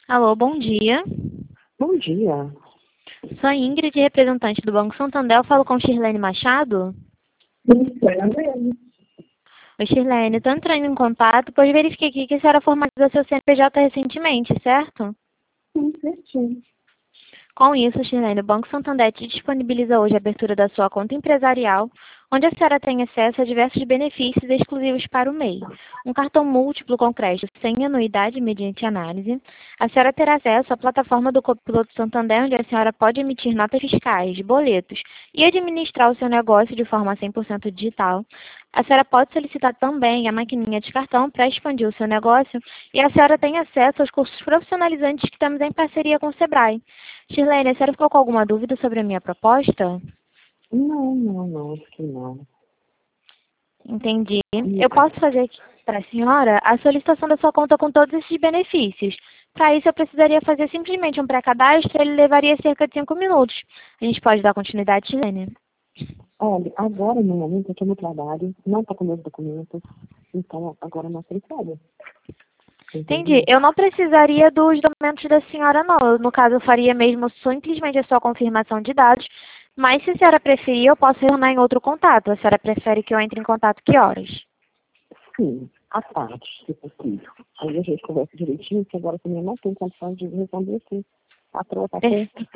Alô, bom dia. Bom dia. Sou a Ingrid, representante do Banco Santander. Eu falo com Shirlene Machado. Isso, é mesmo. Oi, Shirlene. Estou entrando em contato, pois verifiquei aqui que a senhora formalizou seu CNPJ recentemente, certo? Sim, certinho. Com isso, Shirlene, o Banco Santander te disponibiliza hoje a abertura da sua conta empresarial, onde a senhora tem acesso a diversos benefícios exclusivos para o MEI. Um cartão múltiplo com crédito sem anuidade mediante análise. A senhora terá acesso à plataforma do Copiloto Santander, onde a senhora pode emitir notas fiscais, boletos e administrar o seu negócio de forma 100% digital. A senhora pode solicitar também a maquininha de cartão para expandir o seu negócio e a senhora tem acesso aos cursos profissionalizantes que temos em parceria com o Sebrae. Shirlene, a senhora ficou com alguma dúvida sobre a minha proposta? Não, acho que não. Entendi. Eu posso fazer aqui para a senhora a solicitação da sua conta com todos esses benefícios. Para isso, eu precisaria fazer simplesmente um pré-cadastro, ele levaria cerca de 5 minutos. A gente pode dar continuidade, Shirlene? Olha, agora no momento eu estou no trabalho, não estou com meus documentos, então agora não sei como. Entendi. Entendeu? Eu não precisaria dos documentos da senhora, não. No caso, eu faria mesmo simplesmente a sua confirmação de dados. Mas se a senhora preferir, eu posso retornar em outro contato. A senhora prefere que eu entre em contato que horas? Sim, à tarde, se possível. Aí a gente conversa direitinho, que agora também não tenho condições de responder assim. A troca tá Per- perto.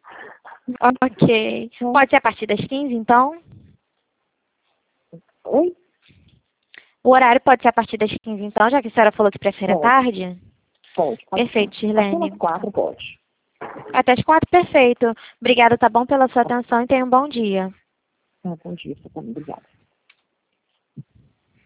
Ok. Pode ser a partir das 15, então? Oi? O horário pode ser a partir das 15, então, já que a senhora falou que prefere a Pode, tarde? pode sim. Perfeito, Até umas Shirlene. 4 pode. Até as 4, perfeito. Obrigada, tá bom, pela sua atenção e tenha um bom dia. Tá, bom dia, tá bom, obrigada.